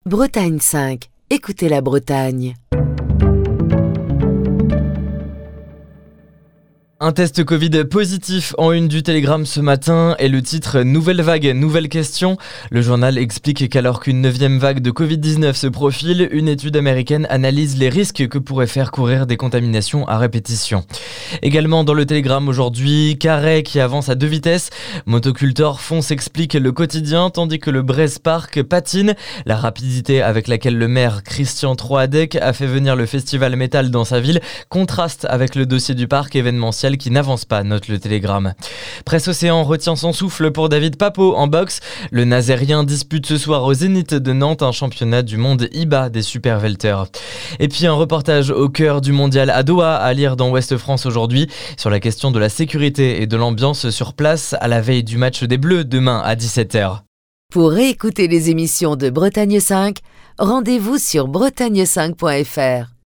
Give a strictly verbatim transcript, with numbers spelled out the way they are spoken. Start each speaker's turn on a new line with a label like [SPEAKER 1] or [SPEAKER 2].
[SPEAKER 1] Bretagne cinq. Écoutez la Bretagne.
[SPEAKER 2] Un test Covid positif en une du Télégramme ce matin et le titre « Nouvelle vague, nouvelle question ». Le journal explique qu'alors qu'une neuvième vague de covid dix-neuf se profile, une étude américaine analyse les risques que pourraient faire courir des contaminations à répétition. Également dans le Télégramme aujourd'hui, Carhaix qui avance à deux vitesses. Motocultor fonce explique le quotidien tandis que le Breeze Park patine. La rapidité avec laquelle le maire Christian Troadec a fait venir le festival métal dans sa ville contraste avec le dossier du parc événementiel qui n'avance pas, note le Télégramme. Presse Océan retient son souffle pour David Papeau en boxe. Le Nazérien dispute ce soir au Zénith de Nantes un championnat du monde I B A des super welters. Et puis un reportage au cœur du mondial à Doha à lire dans Ouest France aujourd'hui sur la question de la sécurité et de l'ambiance sur place à la veille du match des Bleus demain à dix-sept heures.
[SPEAKER 1] Pour réécouter les émissions de Bretagne cinq, rendez-vous sur bretagne cinq point f r.